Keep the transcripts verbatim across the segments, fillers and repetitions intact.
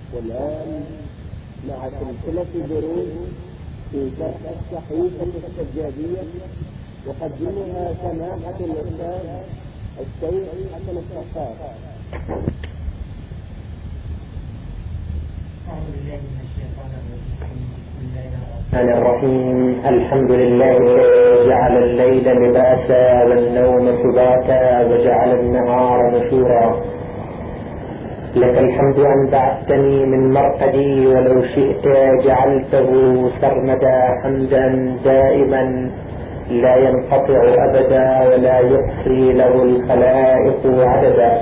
والآن مع سلسلة دروس في شرح الصحيفة السجادية يقدمها سماحة الأستاذ الشيخ حسن الصفار. الرحمن الرحيم. الحمد لله الذي جعل الليل لباسا والنوم سباتا وجعل النهار نشورا. لك الحمد أن بعثتني من مرقدي ولو شئت جعلته سرمدا حمدا دائما لا ينقطع أبدا ولا يحصي له الخلائق عددا.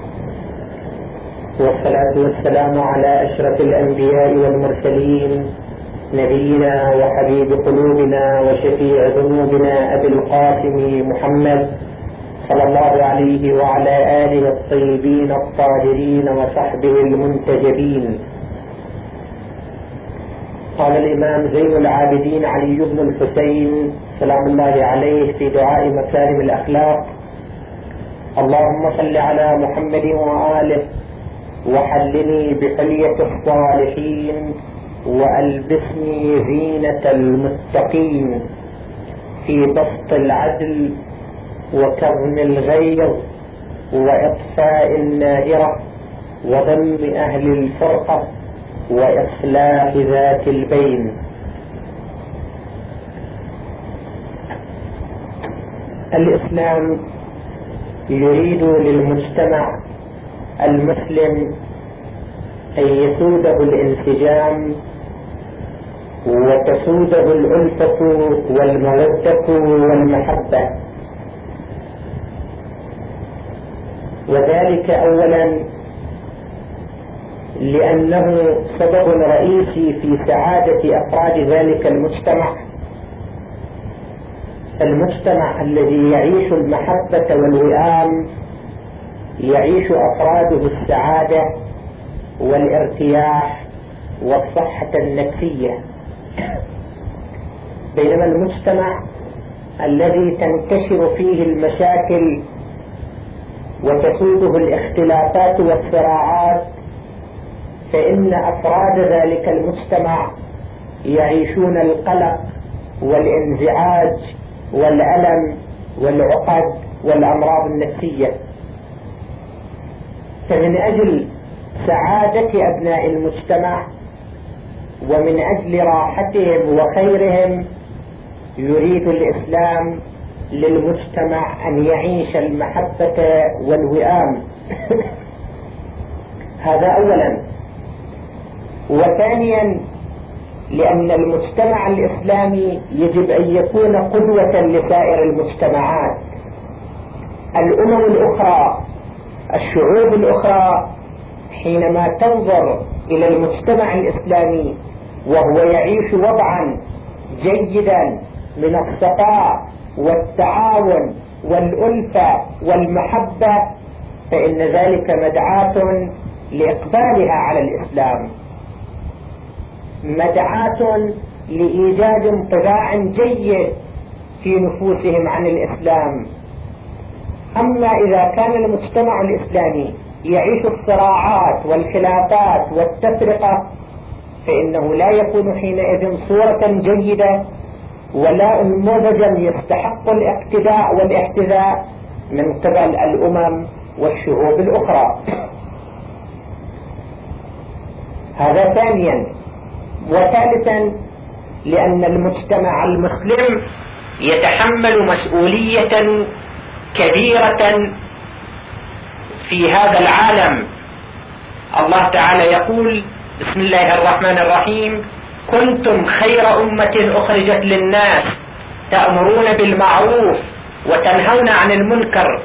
والصلاة والسلام على أشرف الأنبياء والمرسلين نبينا وحبيب قلوبنا وشفيع ذنوبنا أبي القاسم محمد صلى الله عليه وعلى آله الطيبين الطاهرين وصحبه المنتجبين. قال الإمام زين العابدين علي بن الحسين سلام الله عليه في دعاء مكارم الأخلاق: اللهم صل على محمد وآله وحلني بحلية الصالحين وألبسني زينة المتقين في بسط العدل وكظم الغيظ وإطفاء النائرة وضم أهل الفرقة وإصلاح ذات البين. الإسلام يريد للمجتمع المسلم أن يسوده الانسجام وتسوده الألفة والمودة والمحبة، وذلك أولا لأنه سبب رئيسي في سعادة أفراد ذلك المجتمع. المجتمع الذي يعيش المحبة والوئام يعيش أفراده السعادة والارتياح والصحة النفسية، بينما المجتمع الذي تنتشر فيه المشاكل وتسوده الاختلافات والصراعات فإن أفراد ذلك المجتمع يعيشون القلق والانزعاج والألم والعقد والأمراض النفسية. فمن أجل سعادة أبناء المجتمع ومن أجل راحتهم وخيرهم يريد الإسلام للمجتمع أن يعيش المحبة والوئام. هذا أولا. وثانيا لأن المجتمع الإسلامي يجب أن يكون قدوة لسائر المجتمعات. الأمم الأخرى، الشعوب الأخرى، حينما تنظر إلى المجتمع الإسلامي وهو يعيش وضعا جيدا من الصفاء والتعاون والألفة والمحبة فإن ذلك مدعاة لإقبالها على الإسلام، مدعاة لإيجاد انطباع جيد في نفوسهم عن الإسلام. أما إذا كان المجتمع الإسلامي يعيش الصراعات والخلافات والتفرقة فإنه لا يكون حينئذ صورة جيدة ولا نموذجا يستحق الاقتداء والاحتذاء من قبل الأمم والشعوب الأخرى. هذا ثانيا. وثالثا لأن المجتمع المسلم يتحمل مسؤولية كبيرة في هذا العالم. الله تعالى يقول: بسم الله الرحمن الرحيم: كنتم خير أمة أخرجت للناس تأمرون بالمعروف وتنهون عن المنكر.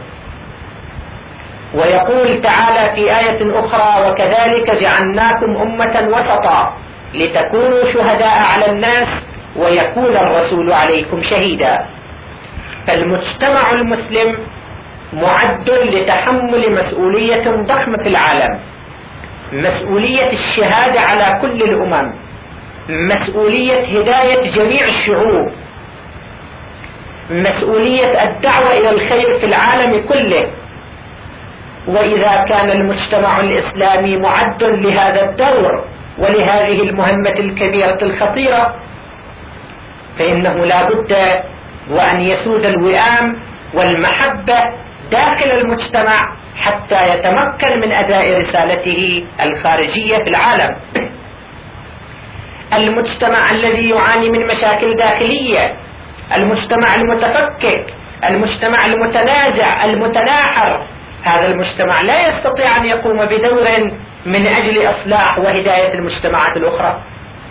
ويقول تعالى في آية أخرى: وكذلك جعلناكم أمة وسطا لتكونوا شهداء على الناس ويكون الرسول عليكم شهيدا. فالمجتمع المسلم معد لتحمل مسؤولية ضخمة في العالم، مسؤولية الشهادة على كل الأمم، مسؤولية هداية جميع الشعوب، مسؤولية الدعوة إلى الخير في العالم كله. وإذا كان المجتمع الإسلامي معد لهذا الدور ولهذه المهمة الكبيرة الخطيرة، فإنه لا بد وأن يسود الوئام والمحبة داخل المجتمع حتى يتمكن من أداء رسالته الخارجية في العالم. المجتمع الذي يعاني من مشاكل داخلية، المجتمع المتفكك، المجتمع المتنازع المتناحر، هذا المجتمع لا يستطيع أن يقوم بدور من أجل إصلاح وهداية المجتمعات الأخرى،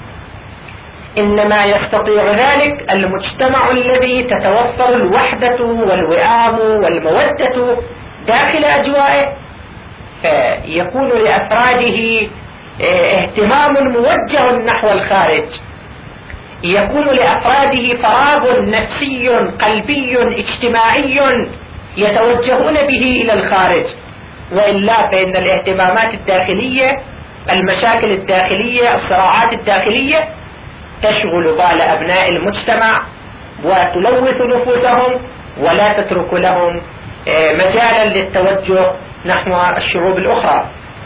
إنما يستطيع ذلك المجتمع الذي تتوفر الوحدة والوئام والمودة داخل أجوائه، فيكون لأفراده اهتمام موجه نحو الخارج، يكون لأفراده فراغ نفسي قلبي اجتماعي يتوجهون به إلى الخارج، وإلا فإن الاهتمامات الداخلية، المشاكل الداخلية، الصراعات الداخلية تشغل بال أبناء المجتمع وتلوث نفوسهم ولا تترك لهم مجالا للتوجه نحو الشعوب الأخرى.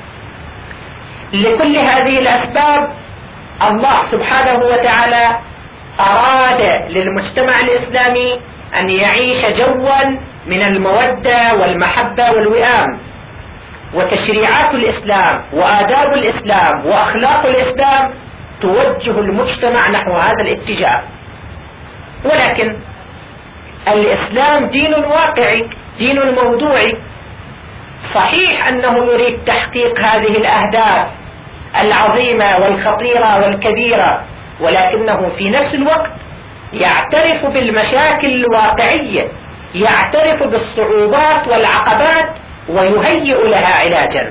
لكل هذه الأسباب الله سبحانه وتعالى أراد للمجتمع الإسلامي أن يعيش جوا من المودة والمحبة والوئام، وتشريعات الإسلام وآداب الإسلام وأخلاق الإسلام توجه المجتمع نحو هذا الاتجاه. ولكن الإسلام دين واقعي، دين موضوعي، صحيح أنه يريد تحقيق هذه الأهداف العظيمة والخطيرة والكبيرة، ولكنه في نفس الوقت يعترف بالمشاكل الواقعية، يعترف بالصعوبات والعقبات ويهيئ لها علاجا.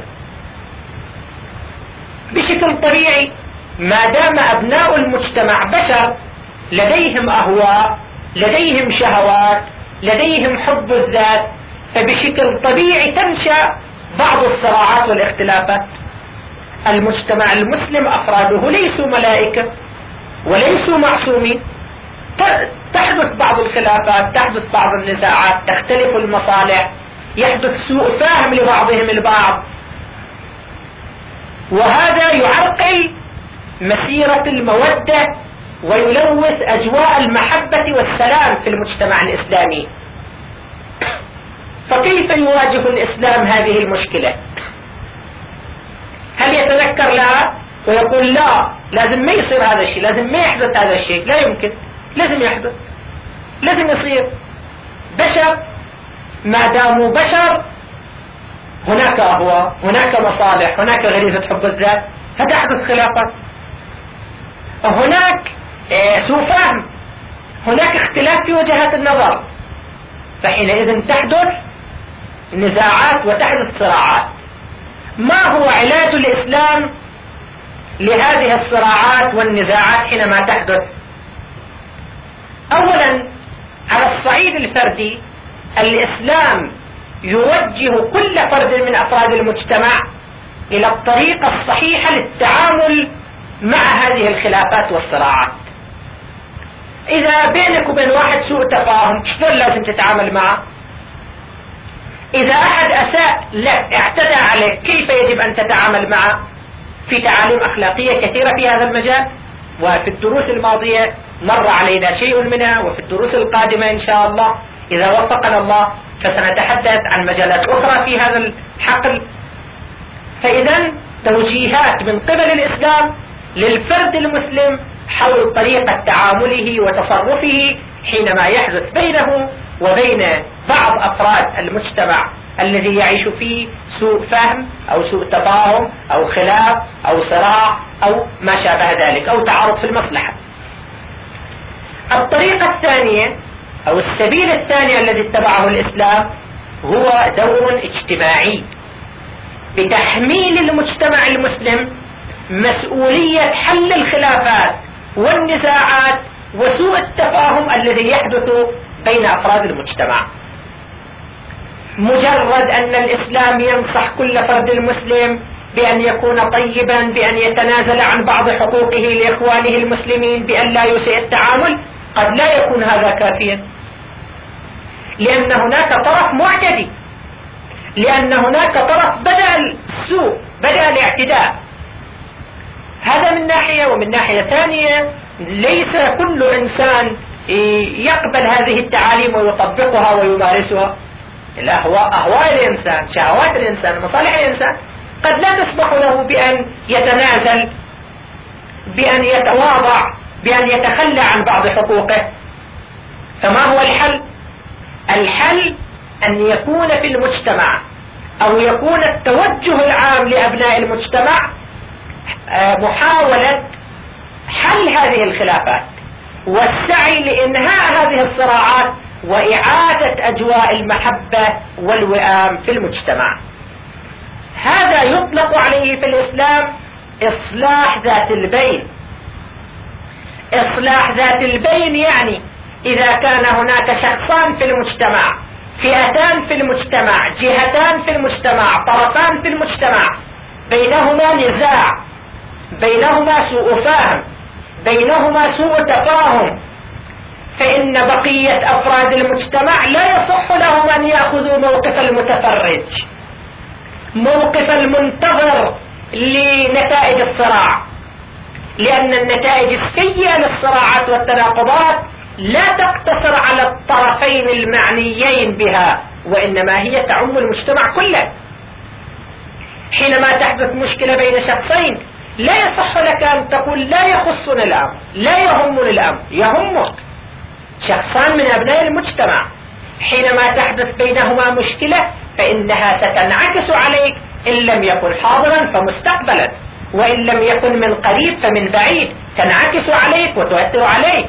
بشكل طبيعي ما دام أبناء المجتمع بشر لديهم أهواء، لديهم شهوات، لديهم حب الذات، فبشكل طبيعي تنشأ بعض الصراعات والاختلافات. المجتمع المسلم أفراده ليسوا ملائكة وليسوا معصومين، تحدث بعض الخلافات، تحدث بعض النزاعات، تختلف المصالح، يحدث سوء فهم لبعضهم البعض، وهذا يعرقل مسيرة المودة ويلوث أجواء المحبة والسلام في المجتمع الإسلامي. فكيف يواجه الإسلام هذه المشكلة؟ هل يتذكر لا ويقول لا لازم ما يصير هذا الشيء، لازم ما يحدث هذا الشيء؟ لا يمكن، لازم يحدث، لازم يصير. بشر ما داموا بشر هناك أهواء، هناك مصالح، هناك غريزة حب الذات، فتحدث خلافات، هناك سوء فهم، هناك اختلاف في وجهات النظر، فحينئذ تحدث نزاعات وتحدث صراعات. ما هو علاج الإسلام لهذه الصراعات والنزاعات حينما تحدث؟ أولا على الصعيد الفردي الإسلام يوجه كل فرد من أفراد المجتمع إلى الطريقة الصحيحة للتعامل مع هذه الخلافات والصراعات. إذا بينك وبين واحد سوء تفاهم شلون لازم تتعامل معه؟ إذا أحد أساء لك اعتدى عليك كيف يجب أن تتعامل معه؟ في تعاليم أخلاقية كثيرة في هذا المجال، وفي الدروس الماضية مر علينا شيء منها، وفي الدروس القادمة إن شاء الله إذا وفقنا الله فسنتحدث عن مجالات أخرى في هذا الحقل. فإذا توجيهات من قبل الإسلام للفرد المسلم حول طريقة تعامله وتصرفه حينما يحدث بينه وبين بعض أفراد المجتمع الذي يعيش فيه سوء فهم أو سوء تفاهم أو خلاف أو صراع أو ما شابه ذلك أو تعارض في المصلحة. الطريقة الثانية أو السبيل الثاني الذي اتبعه الإسلام هو دور اجتماعي بتحميل المجتمع المسلم مسؤولية حل الخلافات والنزاعات وسوء التفاهم الذي يحدث بين أفراد المجتمع. مجرد أن الإسلام ينصح كل فرد مسلم بأن يكون طيبا، بأن يتنازل عن بعض حقوقه لإخوانه المسلمين، بأن لا يسيء التعامل، قد لا يكون هذا كافيا، لأن هناك طرف معتدي. لأن هناك طرف بدأ السوء، بدأ الاعتداء. هذا من ناحية. ومن ناحية ثانية ليس كل إنسان يقبل هذه التعاليم ويطبقها ويمارسها. الأهواء، أهواء الإنسان، شهوات الإنسان، مصالح الإنسان قد لا تسمح له بأن يتنازل، بأن يتواضع، بأن يتخلى عن بعض حقوقه. فما هو الحل؟ الحل أن يكون في المجتمع أو يكون التوجه العام لأبناء المجتمع محاولة حل هذه الخلافات والسعي لإنهاء هذه الصراعات وإعادة أجواء المحبة والوئام في المجتمع. هذا يطلق عليه في الإسلام إصلاح ذات البين. إصلاح ذات البين يعني إذا كان هناك شخصان في المجتمع، فئتان في المجتمع، جهتان في المجتمع، طرفان في المجتمع، بينهما نزاع، بينهما سوء فهم، بينهما سوء تفاهم، فإن بقية أفراد المجتمع لا يصح لهم أن يأخذوا موقف المتفرج، موقف المنتظر لنتائج الصراع، لأن النتائج السيئة للصراعات والتناقضات لا تقتصر على الطرفين المعنيين بها، وإنما هي تعم المجتمع كله. حينما تحدث مشكلة بين شخصين لا يصح لك أن تقول لا يخصني الأمر، لا يهمني الأمر. يهمك، شخصان من أبناء المجتمع. حينما تحدث بينهما مشكلة فإنها ستنعكس عليك، إن لم يكن حاضرا فمستقبلا، وإن لم يكن من قريب فمن بعيد، تنعكس عليك وتؤثر عليك.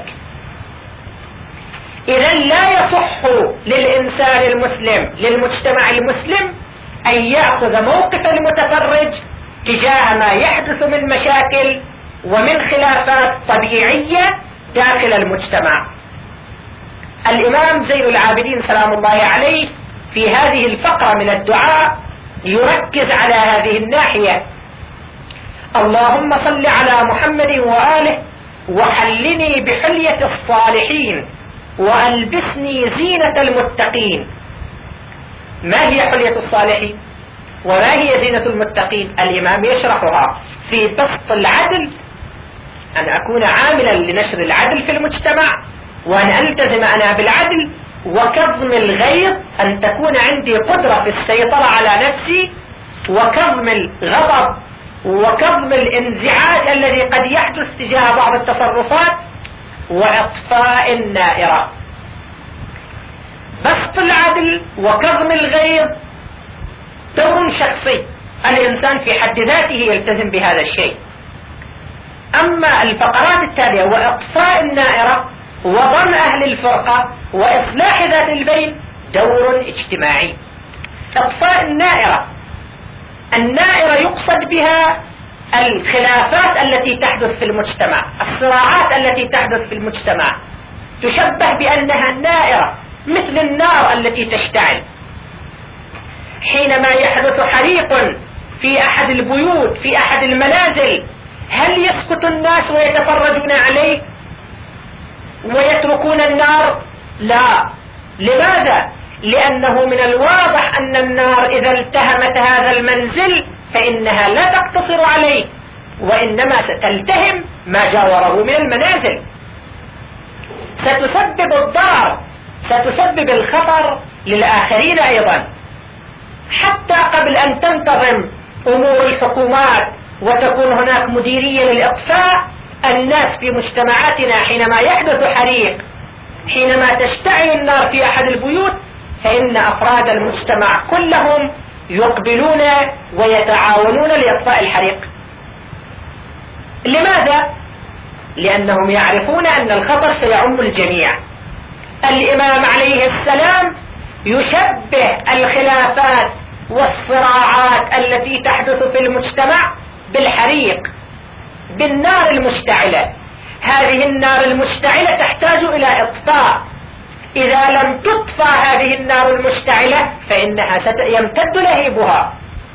إذا لا يصح للإنسان المسلم، للمجتمع المسلم، أن يأخذ موقف المتفرج تجاه ما يحدث من مشاكل ومن خلافات طبيعية داخل المجتمع. الإمام زين العابدين سلام الله عليه في هذه الفقرة من الدعاء يركز على هذه الناحية: اللهم صل على محمد وآله وحلني بحلية الصالحين وألبسني زينة المتقين. ما هي حلية الصالحين وما هي زينة المتقين؟ الإمام يشرحها في بسط العدل، أن أكون عاملا لنشر العدل في المجتمع وأن ألتزم أنا بالعدل، وكظم الغيظ، أن تكون عندي قدرة في السيطرة على نفسي، وكظم الغضب وكظم الانزعاج الذي قد يحدث تجاه بعض التصرفات، وإطفاء النائرة. بسط العدل وكظم الغيظ دور شخصي، الإنسان في حد ذاته يلتزم بهذا الشيء. أما الفقرات التالية وإطفاء النائرة وضم أهل الفرقة وإصلاح ذات البين دور اجتماعي. إطفاء النائرة، النائرة يقصد بها الخلافات التي تحدث في المجتمع، الصراعات التي تحدث في المجتمع، تشبه بأنها النائرة مثل النار التي تشتعل. حينما يحدث حريق في أحد البيوت، في أحد المنازل، هل يسكت الناس ويتفرجون عليه ويتركون النار؟ لا. لماذا؟ لأنه من الواضح أن النار إذا التهمت هذا المنزل فإنها لا تقتصر عليه، وإنما ستلتهم ما جاوره من المنازل، ستسبب الضرر، ستسبب الخطر للآخرين أيضا. حتى قبل أن تنتظم أمور الحكومات وتكون هناك مديرية للإطفاء، الناس في مجتمعاتنا حينما يحدث حريق، حينما تشتعل النار في أحد البيوت، فإن أفراد المجتمع كلهم يقبلون ويتعاونون لإطفاء الحريق. لماذا؟ لأنهم يعرفون أن الخطر سيعم الجميع. الإمام عليه السلام يشبه الخلافات والصراعات التي تحدث في المجتمع بالحريق، بالنار المشتعلة. هذه النار المشتعلة تحتاج إلى إطفاء. إذا لم تطفى هذه النار المشتعلة فإنها يمتد لهيبها،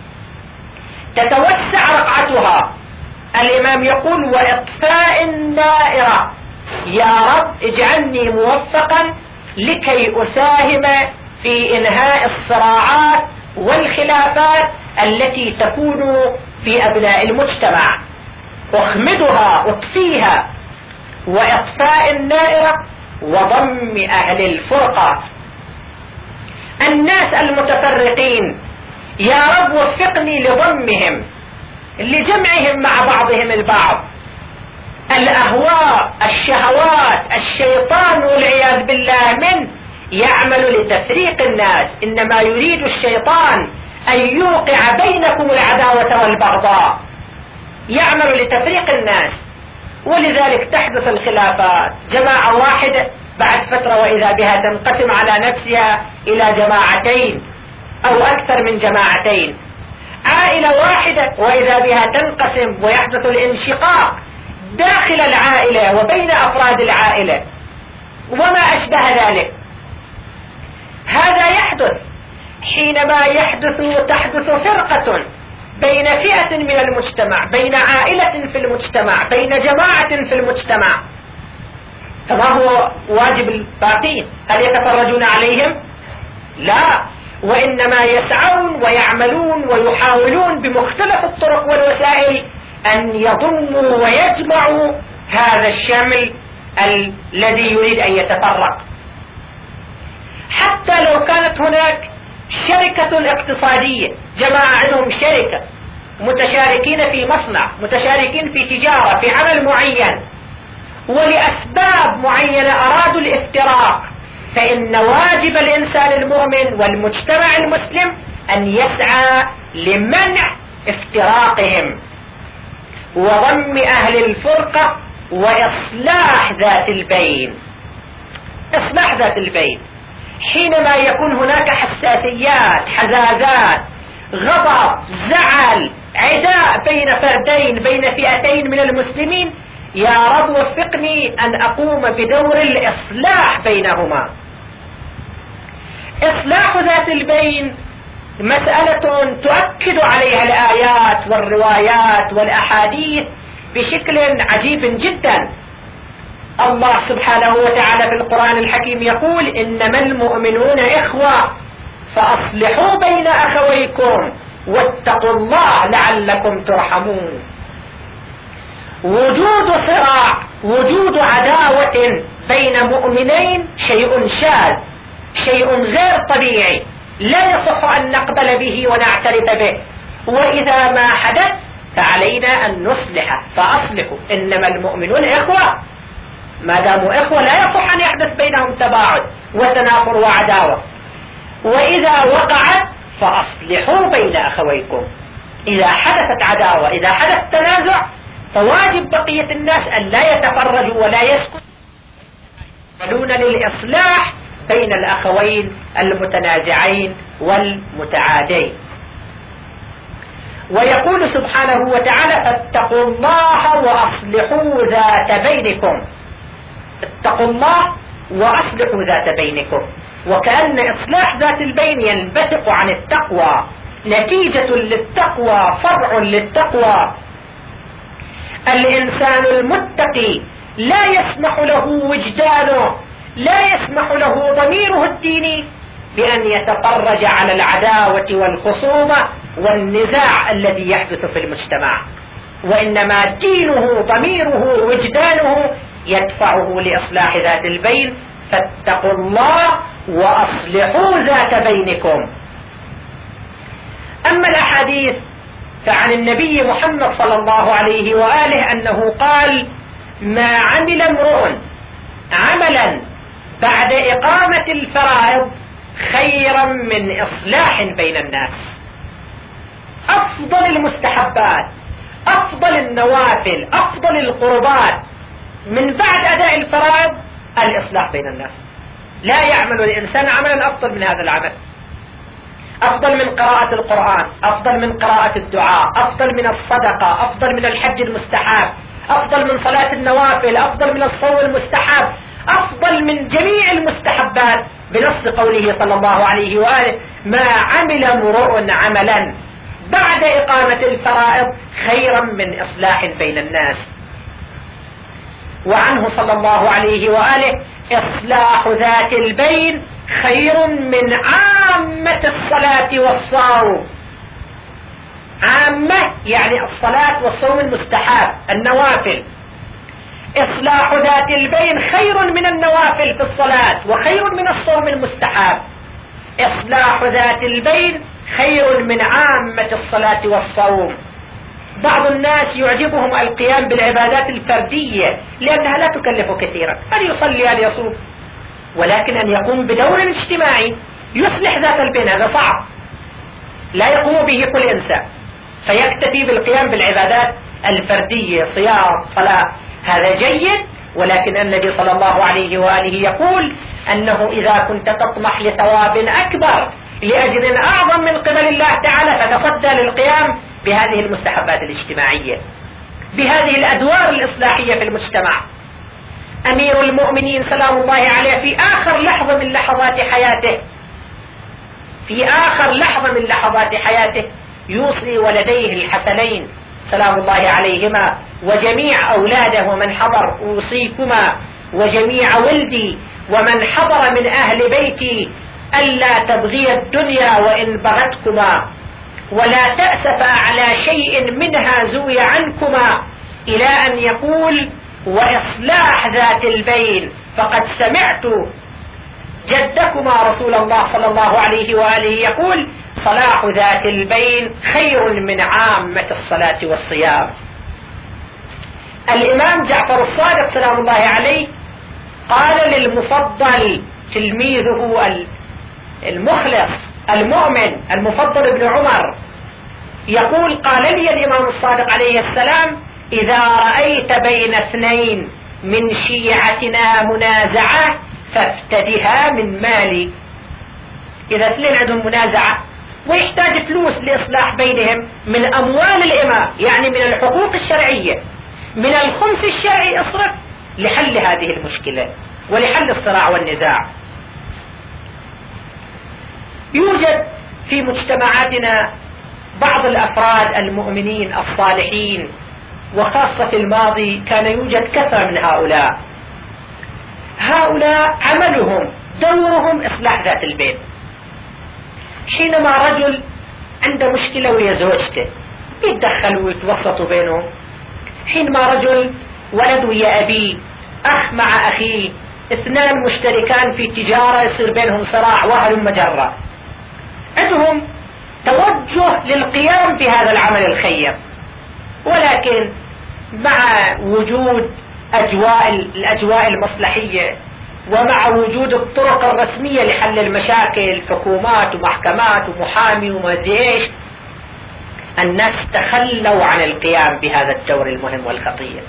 تتوسع رقعتها. الإمام يقول: وإطفاء النائرة، يا رب اجعلني موفقا لكي أساهم في إنهاء الصراعات والخلافات التي تكون في أبناء المجتمع، أخمدها أطفيها، وإطفاء النائرة وضم أهل الفرقة. الناس المتفرقين يا رب وفقني لضمهم، لجمعهم مع بعضهم البعض. الأهواء، الشهوات، الشيطان والعياذ بالله منه يعمل لتفريق الناس، إنما يريد الشيطان أن يوقع بينكم العداوة والبغضاء، يعمل لتفريق الناس، ولذلك تحدث الخلافات. جماعة واحدة بعد فترة وإذا بها تنقسم على نفسها إلى جماعتين أو أكثر من جماعتين. عائلة واحدة وإذا بها تنقسم ويحدث الانشقاق داخل العائلة وبين أفراد العائلة وما أشبه ذلك. هذا يحدث حينما يحدث تحدث فرقة بين فئة من المجتمع، بين عائلة في المجتمع، بين جماعة في المجتمع. فما هو واجب الباقين؟ هل يتفرجون عليهم؟ لا، وإنما يسعون ويعملون ويحاولون بمختلف الطرق والوسائل أن يضموا ويجمعوا هذا الشمل الذي يريد أن يتفرق. حتى لو كانت هناك شركة اقتصادية، جماعة عندهم شركة، متشاركين في مصنع، متشاركين في تجارة، في عمل معين، ولأسباب معينة أرادوا الافتراق، فإن واجب الإنسان المؤمن والمجتمع المسلم أن يسعى لمنع افتراقهم وضم أهل الفرقة وإصلاح ذات البين. إصلاح ذات البين حينما يكون هناك حساسيات، حزازات، غضب، زعل، عداء بين فردين، بين فئتين من المسلمين، يا رب وفقني أن أقوم بدور الإصلاح بينهما. إصلاح ذات البين مسألة تؤكد عليها الآيات والروايات والأحاديث بشكل عجيب جدا. الله سبحانه وتعالى في القرآن الحكيم يقول: إنما المؤمنون إخوة فأصلحوا بين أخويكم واتقوا الله لعلكم ترحمون. وجود صراع، وجود عداوة بين مؤمنين شيء شاذ، شيء غير طبيعي، لا يصح أن نقبل به ونعترف به، وإذا ما حدث فعلينا أن نصلح. فأصلحوا، إنما المؤمنون إخوة، ما داموا إخوة لا يصح أن يحدث بينهم تباعد وتنافر وعداوة. وإذا وقعت فأصلحوا بين أخويكم. إذا حدثت عداوة، إذا حدث تنازع، فواجب بقية الناس أن لا يتفرجوا ولا يسكتوا، يعملون للإصلاح بين الأخوين المتنازعين والمتعادين. ويقول سبحانه وتعالى: فاتقوا الله وأصلحوا ذات بينكم. اتقوا الله وأصلحوا ذات بينكم، وكأن إصلاح ذات البين ينبثق عن التقوى، نتيجة للتقوى، فرع للتقوى. الإنسان المتقي لا يسمح له وجدانه، لا يسمح له ضميره الديني بأن يتفرج على العداوة والخصومة والنزاع الذي يحدث في المجتمع، وإنما دينه، ضميره، وجدانه يدفعه لإصلاح ذات البين. فاتقوا الله وأصلحوا ذات بينكم. أما الأحاديث فعن النبي محمد صلى الله عليه وآله أنه قال: ما عمل امرؤ عملا بعد إقامة الفرائض خيرا من إصلاح بين الناس. أفضل المستحبات، أفضل النوافل، أفضل القربات من بعد أداء الفرائض الإصلاح بين الناس. لا يعمل الإنسان عملا أفضل من هذا العمل، أفضل من قراءة القرآن، أفضل من قراءة الدعاء، أفضل من الصدقة، أفضل من الحج المستحب، أفضل من صلاة النوافل، أفضل من الصوم المستحب، أفضل من جميع المستحبات، بنص قوله صلى الله عليه وآله: ما عمل امرؤ عملا بعد إقامة الفرائض خيرا من إصلاح بين الناس. وعنه صلى الله عليه وآله: إصلاح ذات البين خير من عامة الصلاة والصوم. عامة يعني الصلاة والصوم المستحب النوافل. إصلاح ذات البين خير من النوافل في الصلاة وخير من الصوم المستحب. إصلاح ذات البين خير من عامة الصلاة والصوم. بعض الناس يعجبهم القيام بالعبادات الفردية لأنها لا تكلف كثيرا، أن يصلي أن يصوم، ولكن أن يقوم بدور اجتماعي يصلح ذات البين هذا صعب، لا يقوم به كل إنسان، فيكتفي بالقيام بالعبادات الفردية صيام صلاة، هذا جيد. ولكن النبي صلى الله عليه وآله يقول أنه إذا كنت تطمح لثواب أكبر لأجر أعظم من قبل الله تعالى فتصدى للقيام بهذه المستحبات الاجتماعية، بهذه الأدوار الإصلاحية في المجتمع. أمير المؤمنين سلام الله عليه في آخر لحظة من لحظات حياته في آخر لحظة من لحظات حياته يوصي ولديه الحسنين سلام الله عليهما وجميع أولاده ومن حضر: أوصيكما وجميع ولدي ومن حضر من أهل بيتي ألا تبغي الدنيا وإن بغتكما، ولا تأسف على شيء منها زوي عنكما، إلى أن يقول: وإصلاح ذات البين، فقد سمعت جدكما رسول الله صلى الله عليه وآله يقول: صلاح ذات البين خير من عامة الصلاة والصيام. الإمام جعفر الصادق سلام الله عليه قال للمفضل تلميذه المخلص المؤمن المفضل ابن عمر، يقول: قال لي الإمام الصادق عليه السلام: إذا رأيت بين اثنين من شيعتنا منازعة فافتدها من مالي. إذا اثنين عندهم منازعة ويحتاج فلوس لإصلاح بينهم من أموال الإمام، يعني من الحقوق الشرعية، من الخمس الشرعي، اصرف لحل هذه المشكلة ولحل الصراع والنزاع. يوجد في مجتمعاتنا بعض الأفراد المؤمنين الصالحين، وخاصة في الماضي كان يوجد كثرة من هؤلاء. هؤلاء عملهم دورهم إصلاح ذات البين. حينما رجل عنده مشكلة ويا زوجته يتدخلوا ويتوسطوا بينهم. حينما رجل ولد ويا أبيه، أخ مع أخيه، اثنان مشتركان في تجارة يصير بينهم صراع وهل مجرة، عندهم توجه للقيام بهذا العمل الخير، ولكن مع وجود أجواء الأجواء المصلحية ومع وجود الطرق الرسمية لحل المشاكل، حكومات ومحكمات ومحامي وما ايش، الناس تخلوا عن القيام بهذا الدور المهم والخطير،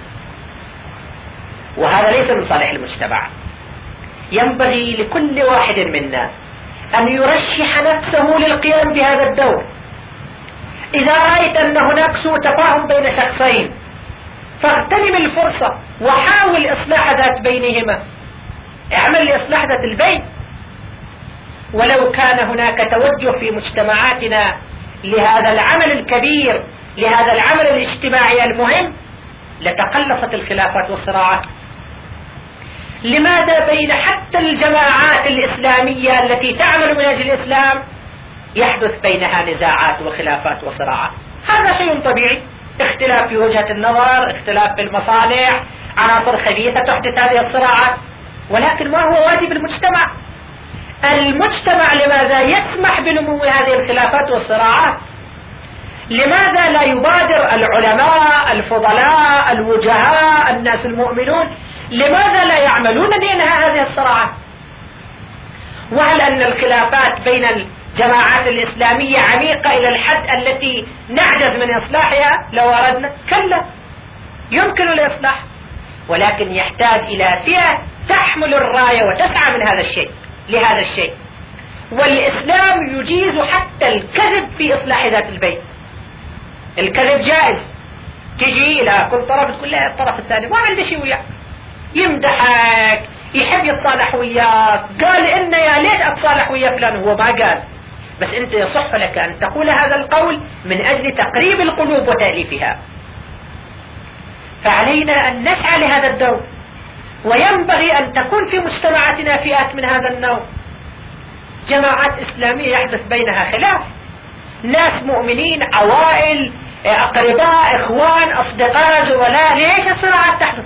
وهذا ليس من صالح المجتمع. ينبغي لكل واحد منا أن يرشح نفسه للقيام بهذا الدور. إذا رأيت أن هناك سوء تفاهم بين شخصين فاغتنم الفرصة وحاول إصلاح ذات بينهما، اعمل لإصلاح ذات البين. ولو كان هناك توجه في مجتمعاتنا لهذا العمل الكبير، لهذا العمل الاجتماعي المهم، لتقلصت الخلافات والصراعات. لماذا بين حتى الجماعات الإسلامية التي تعمل من أجل الإسلام يحدث بينها نزاعات وخلافات وصراعات؟ هذا شيء طبيعي، اختلاف في وجهة النظر، اختلاف في المصالح، عناصر خبيثة تحدث هذه الصراعات. ولكن ما هو واجب المجتمع؟ المجتمع لماذا يسمح بنمو هذه الخلافات والصراعات؟ لماذا لا يبادر العلماء الفضلاء الوجهاء الناس المؤمنون، لماذا لا يعملون لإنهاء هذه الصراعات؟ وهل أن الخلافات بين الجماعات الإسلامية عميقة إلى الحد التي نعجز من إصلاحها لو أردنا؟ كلا، يمكن الإصلاح، ولكن يحتاج إلى فئة تحمل الراية وتسعى من هذا الشيء لهذا الشيء. والإسلام يجيز حتى الكذب في إصلاح ذات البين. الكذب جائز، تجي إلى كل طرف تقول له الطرف الثاني ما عنده شيء وياك، يمدحك، يحب يتصالح وياك، قال إن يا ليت أتصالح ويا فلان، هو ما قال، بس أنت يصح لك أن تقول هذا القول من أجل تقريب القلوب وتأليفها. فعلينا أن نسعى لهذا الدور، وينبغي أن تكون في مجتمعاتنا فئات من هذا النوع. جماعات إسلامية يحدث بينها خلاف، ناس مؤمنين، عوائل، أقرباء، إخوان، أصدقاء، زملاء، ليش الصراعات تحدث؟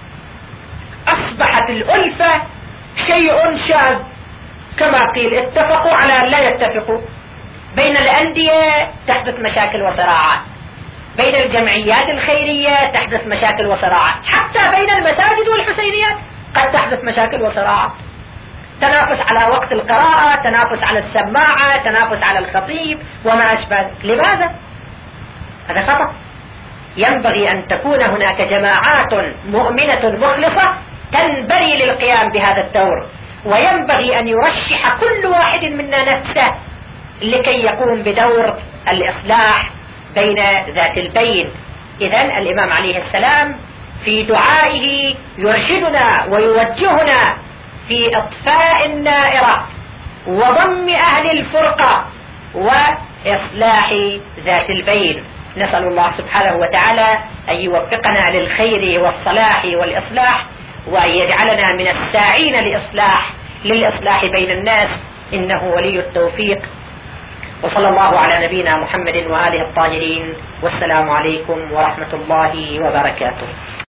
أصبحت الألفة شيء شاذ، كما قيل اتفقوا على أن لا يتفقوا. بين الأندية تحدث مشاكل وصراعات، بين الجمعيات الخيرية تحدث مشاكل وصراعات، حتى بين المساجد والحسينيات قد تحدث مشاكل وصراعات. تنافس على وقت القراءة، تنافس على السماعة، تنافس على الخطيب وما أشبه. لماذا؟ هذا خطأ. ينبغي أن تكون هناك جماعات مؤمنة مخلصة تنبغي للقيام بهذا الدور، وينبغي أن يرشح كل واحد منا نفسه لكي يقوم بدور الإصلاح بين ذات البين. إذن الإمام عليه السلام في دعائه يرشدنا ويوجهنا في إطفاء النائرة وضم أهل الفرقة وإصلاح ذات البين. نسأل الله سبحانه وتعالى أن يوفقنا للخير والصلاح والإصلاح، وأن يجعلنا من الساعين لإصلاح للإصلاح بين الناس، إنه ولي التوفيق. وصلى الله على نبينا محمد وآله الطاهرين، والسلام عليكم ورحمة الله وبركاته.